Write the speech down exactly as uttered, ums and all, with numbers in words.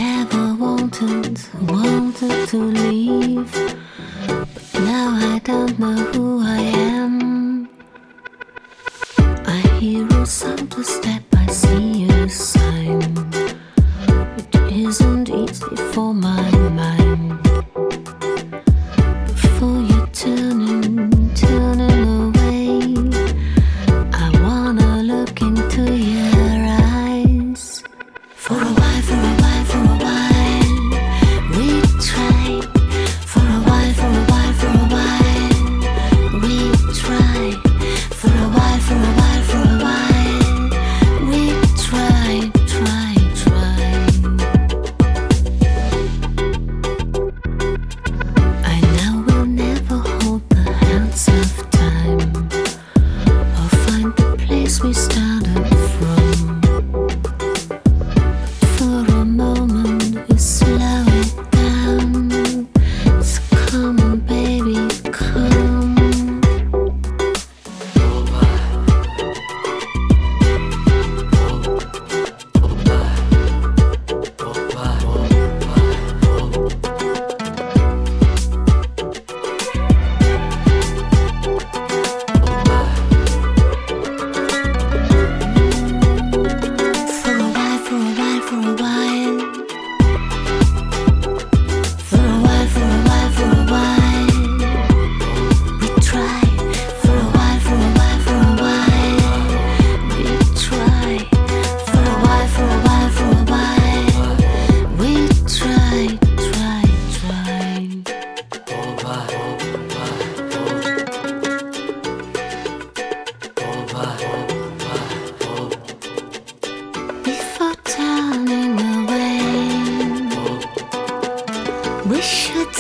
never wanted, wanted to leave. But now I don't know who I am. I hear a simple step, I see a sign. It isn't easy for my mind. Before you turning, turning away, I wanna look into your eyes. For a while, for a while, for a while, we try. For a while, for a while, for a while, we try. For a while, for a while, for a while, we try, try, try. I know we'll never hold the hands of time, or find the place we started from. For a moment we slow it down. So come on baby, come. For a while, for a while, for a while. For a while, for a while, for a while, we try. For a while, for a while, for a while, we try. For a while, for a while, for a while, we try, try, try. Before turning away, we should